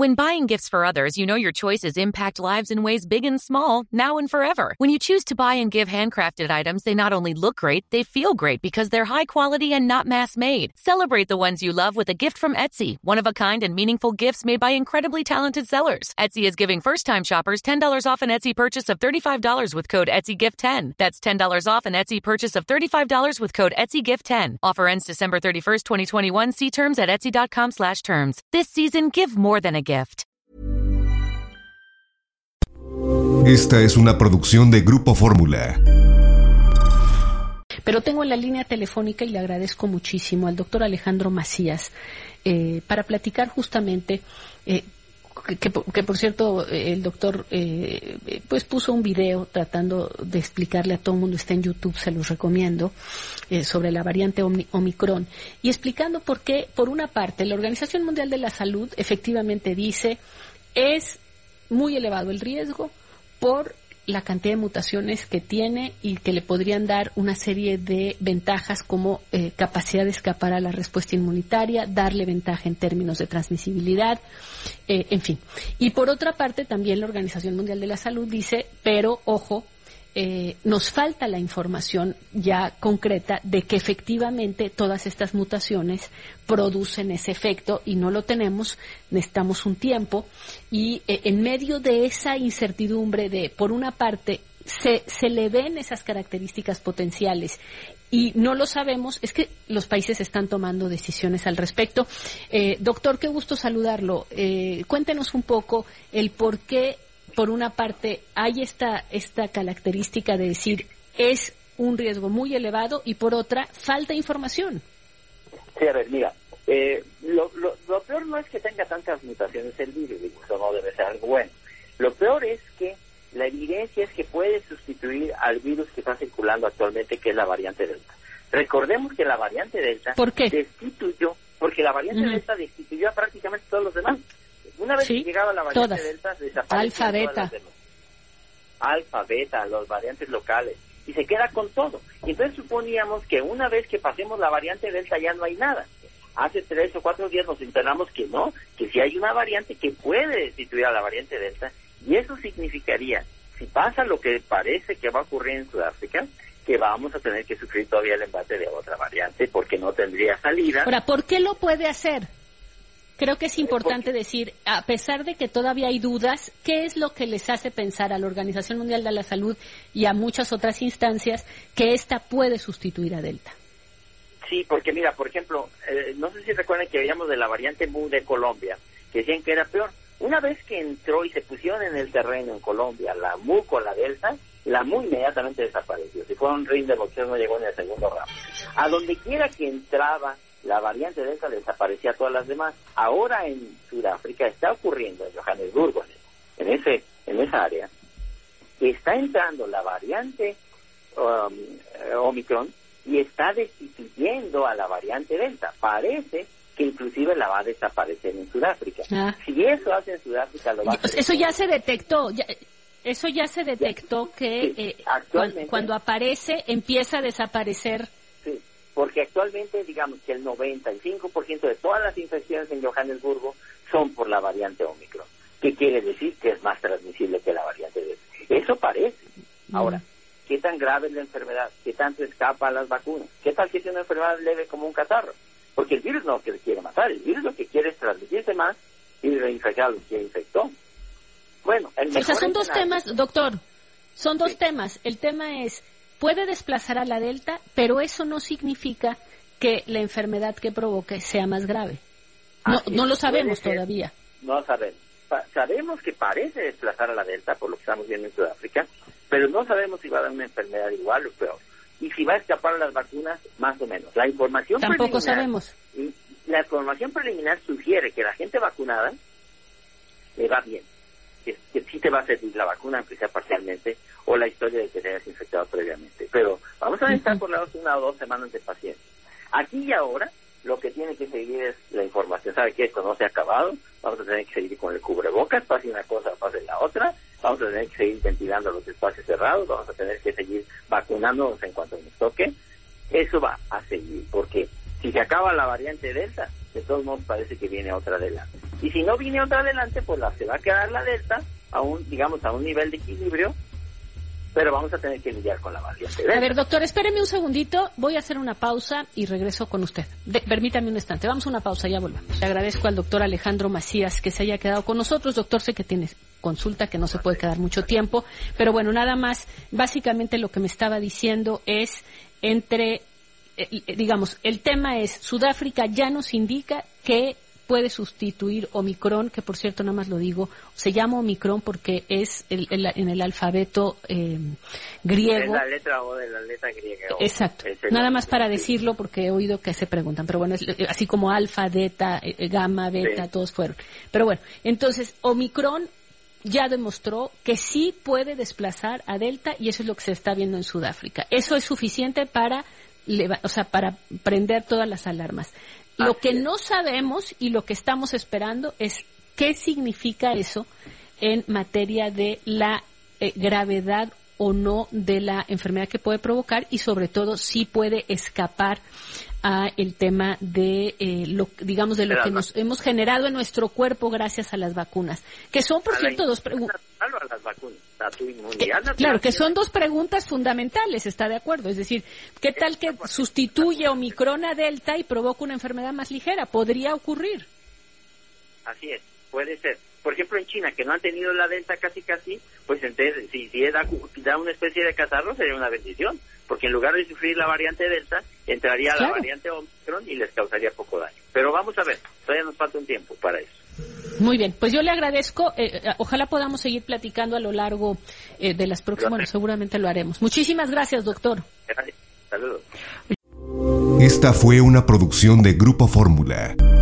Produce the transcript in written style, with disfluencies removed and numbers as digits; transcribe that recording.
When buying gifts for others, you know your choices impact lives in ways big and small, now and forever. When you choose to buy and give handcrafted items, they not only look great, they feel great because they're high quality and not mass-made. Celebrate the ones you love with a gift from Etsy, one-of-a-kind and meaningful gifts made by incredibly talented sellers. Etsy is giving first-time shoppers $10 off an Etsy purchase of $35 with code ETSYGIFT10. That's $10 off an Etsy purchase of $35 with code ETSYGIFT10. Offer ends December 31st, 2021. See terms at etsy.com/terms. This season, give more than a gift. Esta es una producción de Grupo Fórmula. Pero tengo en la línea telefónica, y le agradezco muchísimo al doctor Alejandro Macías, para platicar justamente, que por cierto, el doctor pues puso un video tratando de explicarle a todo el mundo, está en YouTube, se los recomiendo, sobre la variante Omicron, y explicando por qué, por una parte, la Organización Mundial de la Salud efectivamente dice es muy elevado el riesgo por la cantidad de mutaciones que tiene y que le podrían dar una serie de ventajas como capacidad de escapar a la respuesta inmunitaria, darle ventaja en términos de transmisibilidad, en fin. Y por otra parte también la Organización Mundial de la Salud dice, pero ojo, nos falta la información ya concreta de que efectivamente todas estas mutaciones producen ese efecto y no lo tenemos, necesitamos un tiempo y en medio de esa incertidumbre de, por una parte, se le ven esas características potenciales y no lo sabemos, es que los países están tomando decisiones al respecto. Doctor, qué gusto saludarlo. Cuéntenos un poco el por qué. Por una parte, hay esta característica de decir es un riesgo muy elevado y por otra, falta información. Sí, a ver, mira, lo peor no es que tenga tantas mutaciones el virus, eso no debe ser algo bueno. Lo peor es que la evidencia es que puede sustituir al virus que está circulando actualmente, que es la variante Delta. Recordemos que la variante Delta destituyó, porque la variante Delta destituyó a prácticamente todos los demás. Una vez que llegaba la variante Delta, desaparecían todas las demás. Alfa, beta, las variantes locales, y se queda con todo. Y entonces suponíamos que una vez que pasemos la variante Delta ya no hay nada. Hace 3 o 4 días nos enteramos que no, que sí hay una variante que puede destituir a la variante Delta, y eso significaría, si pasa lo que parece que va a ocurrir en Sudáfrica, que vamos a tener que sufrir todavía el embate de otra variante, porque no tendría salida. Ahora, ¿por qué lo puede hacer? Creo que es importante decir, a pesar de que todavía hay dudas, ¿qué es lo que les hace pensar a la Organización Mundial de la Salud y a muchas otras instancias que esta puede sustituir a Delta? Sí, porque mira, por ejemplo, no sé si recuerdan que veíamos de la variante Mu de Colombia, que decían que era peor. Una vez que entró y se pusieron en el terreno en Colombia la Mu con la Delta, la Mu inmediatamente desapareció. Si fue un ring de boxeo no llegó ni al segundo round. A donde quiera que entraba la variante Delta desaparecía a todas las demás. Ahora en Sudáfrica está ocurriendo, en Johannesburgo, en esa área, está entrando la variante Omicron y está destituyendo a la variante Delta. Parece que inclusive la va a desaparecer en Sudáfrica. Si eso hace en Sudáfrica, lo va a hacer. Eso ya se detectó. Eso ya se detectó que cuando aparece empieza a desaparecer. Sí. Porque actualmente, digamos que el 95% de todas las infecciones en Johannesburgo son por la variante Omicron. ¿Qué quiere decir? Que es más transmisible que la variante Delta. Eso parece. Ahora, ¿qué tan grave es la enfermedad? ¿Qué tanto escapa a las vacunas? ¿Qué tal que es una enfermedad leve como un catarro? Porque el virus no que quiere matar, el virus lo que quiere es transmitirse más y reinfectar a los que infectó. Bueno, son dos temas, doctor. Son dos temas. El tema es, puede desplazar a la Delta, pero eso no significa que la enfermedad que provoque sea más grave. No lo sabemos todavía. No sabemos. Sabemos que parece desplazar a la Delta, por lo que estamos viendo en Sudáfrica, pero no sabemos si va a dar una enfermedad igual o peor. Y si va a escapar a las vacunas, más o menos. La información tampoco sabemos. La información preliminar sugiere que la gente vacunada le va bien. Que sí te va a servir la vacuna, aunque sea parcialmente, o la historia de que te hayas infectado previamente. Pero vamos a necesitar por lo menos 1 o 2 semanas de paciencia. Aquí y ahora, lo que tiene que seguir es la información. ¿Sabe que esto no se ha acabado? Vamos a tener que seguir con el cubrebocas, pase una cosa, pase la otra. Vamos a tener que seguir ventilando los espacios cerrados. Vamos a tener que seguir vacunándonos en cuanto nos toque. Eso va a seguir, porque si se acaba la variante Delta, de todos modos parece que viene otra adelante. Y si no viene otra adelante, pues se va a quedar la delta a un nivel de equilibrio, pero vamos a tener que lidiar con la variante delta. A ver, doctor, espéreme un segundito, voy a hacer una pausa y regreso con usted. Permítame un instante, vamos a una pausa, ya volvemos. Le agradezco al doctor Alejandro Macías que se haya quedado con nosotros. Doctor, sé que tiene consulta, que no se puede quedar mucho tiempo, pero bueno, nada más, básicamente lo que me estaba diciendo es el tema es, Sudáfrica ya nos indica que puede sustituir Omicron, que por cierto, nada más lo digo, se llama Omicron porque es en el alfabeto griego. Es la letra O de la letra griega. Exacto. Nada más para decirlo porque he oído que se preguntan, pero bueno, es así como alfa, beta, gamma, beta, sí. Todos fueron. Pero bueno, entonces Omicron ya demostró que sí puede desplazar a Delta y eso es lo que se está viendo en Sudáfrica. Eso es suficiente para prender todas las alarmas. Lo que no sabemos y lo que estamos esperando es qué significa eso en materia de la gravedad o no de la enfermedad que puede provocar y sobre todo si puede escapar a el tema de lo que nos hemos generado en nuestro cuerpo gracias a las vacunas, que son por cierto dos preguntas. Claro, que son dos preguntas fundamentales, ¿está de acuerdo? Es decir, ¿qué tal que sustituye Omicron a Delta y provoca una enfermedad más ligera? ¿Podría ocurrir? Así es, puede ser. Por ejemplo, en China, que no han tenido la Delta casi, pues entonces, si da una especie de catarro, sería una bendición, porque en lugar de sufrir la variante Delta, entraría la variante Omicron y les causaría poco daño. Pero vamos a ver, todavía nos falta un tiempo para eso. Muy bien, pues yo le agradezco, ojalá podamos seguir platicando a lo largo de las próximas, bueno, seguramente lo haremos. Muchísimas gracias, doctor. Gracias. Saludos. Esta fue una producción de Grupo Fórmula.